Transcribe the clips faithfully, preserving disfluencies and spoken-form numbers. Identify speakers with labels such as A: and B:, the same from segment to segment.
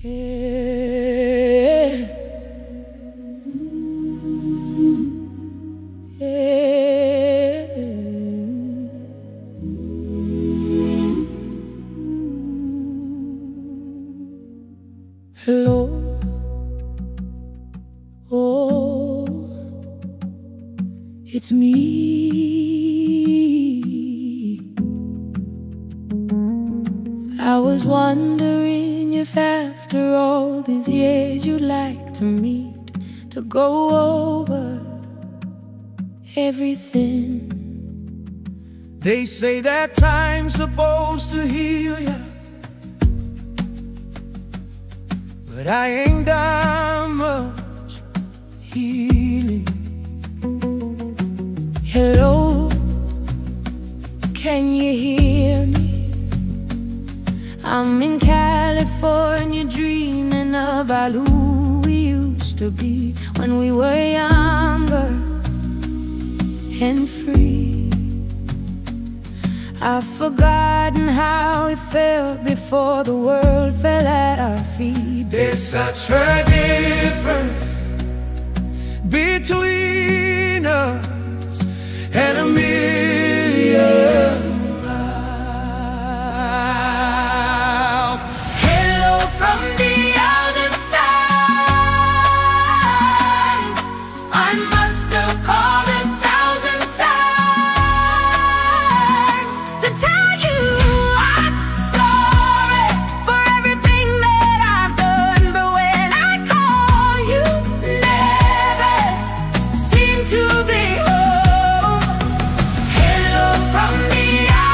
A: Yeah. Yeah. Hello. Oh, it's me. I was wondering if after all these years you'd like to meet, to go over everything.
B: They say that time's supposed to heal ya, but I ain't done much healing.
A: Hello, can you hear me? I'm in California dreaming about who we used to be when we were younger and free. I've forgotten how it felt before the world fell at our feet.
B: There's such a difference between us and a million miles.
A: Hello from the other side. I must have called a thousand times to tell you I'm sorry for everything that I've done, but when I call you, never seem to be home. Hello from the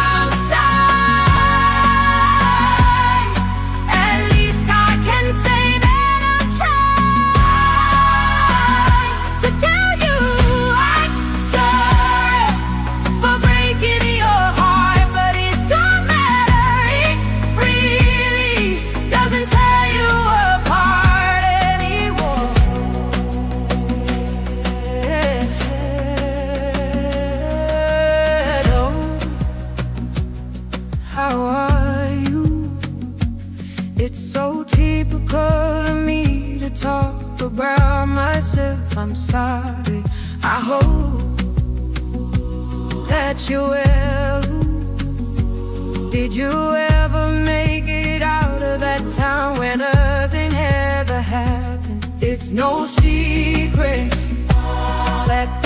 A: outside. At least I can say that I've tried to tell you I'm sorry for breaking your heart, but it don't matter. It really doesn't tear you apart anymore. Hello, how are you? It's so typical of me to talk about myself. I'm sorry. I hope that you're well. Did you ever make it out of that town where nothing ever happened? It's no secret that